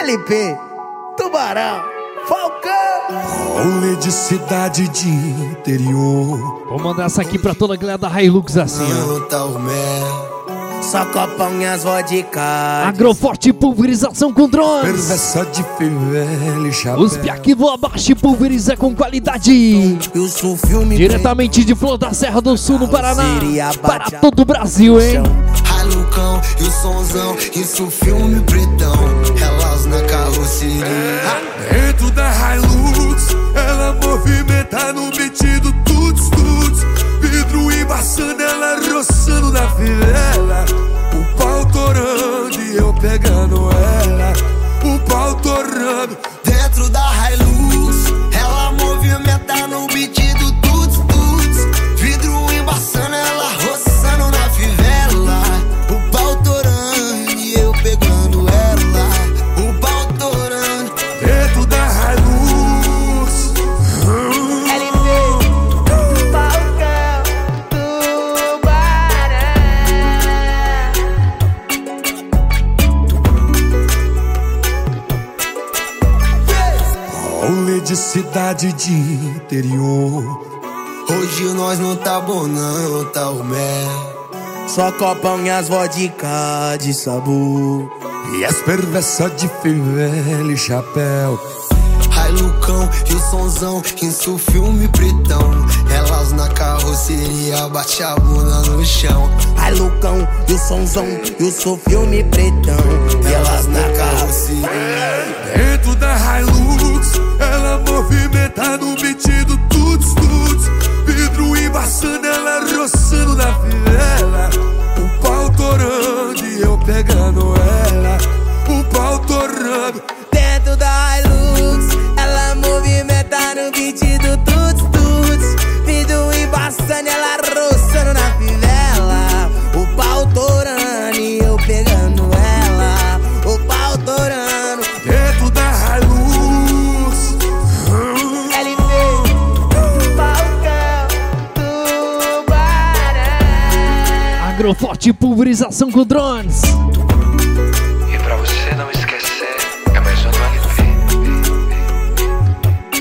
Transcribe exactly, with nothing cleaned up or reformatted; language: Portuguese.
L P, Tubarão, Falcão. Rolê de cidade de interior. Vou mandar essa aqui pra toda a galera da Hilux assim, ó. Só copão e as vodka. Agroforte pulverização com drones. Perversa de fivela e chapéu. Os pia que voam abaixo e pulveriza com qualidade. Diretamente de Flor da Serra do Sul, no Paraná. Para todo o Brasil, hein? Lucão e o sonzão, isso filme pretão. Elas na carroceria. Dentro da Hilux, ela movimenta no beat do tuts tuts. Vidro embaçando, ela roçando na fivela. O pau torando e eu pegando ela. O pau torando. Dentro da Hilux, ela movimenta no beat do tuts tuts. Vidro embaçando, ela roçando na fivela. O pau torando e eu pegando ela. O pau torando. Dentro da Hilux. L P, Falcão, Tubarão. Rolê de cidade de interior. Hoje nós não tá bom não, tá o mel. só copão e as vodka de sabor. E as perversas de fivela e chapéu. Ai, Lucão e o sonzão, isso filme pretão. Elas na carroceria, bate a bunda no chão. Ai, Lucão e o sonzão, eu sou filme pretão. Elas na carroceria. Dentro da Hilux, ela movimenta no beat do tuts tuts. Vidro embaçando, ela roçando na fivela. O pau torando e eu pegando ela. O pau torando. Dentro da Hilux, ela movimenta no beat do tuts tuts. Vidro embaçando, ela roçando na fivela. O pau torando e eu pegando ela. O pau torando. Dentro da Hilux. L P, Falcão, Tubarão. Agroforte pulverização com drones. E pra você não esquecer.